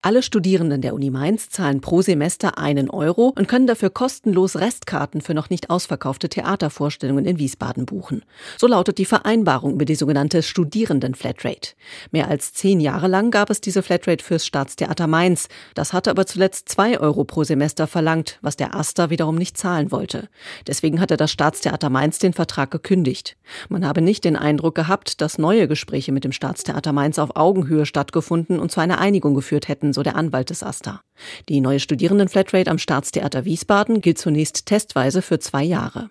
Alle Studierenden der Uni Mainz zahlen pro Semester 1 € und können dafür kostenlos Restkarten für noch nicht ausverkaufte Theatervorstellungen in Wiesbaden buchen. So lautet die Vereinbarung über die sogenannte Studierenden-Flatrate. Mehr als 10 Jahre lang gab es diese Flatrate fürs Staatstheater Mainz. Das hatte aber zuletzt 2 € pro Semester verlangt, was der AStA wiederum nicht zahlen wollte. Deswegen hatte das Staatstheater Mainz den Vertrag gekündigt. Man habe nicht den Eindruck gehabt, dass neue Gespräche mit dem Staatstheater Mainz auf Augenhöhe stattgefunden und zu einer Einigung geführt hätten, so der Anwalt des AStA. Die neue Studierenden-Flatrate am Staatstheater Wiesbaden gilt zunächst testweise für 2 Jahre.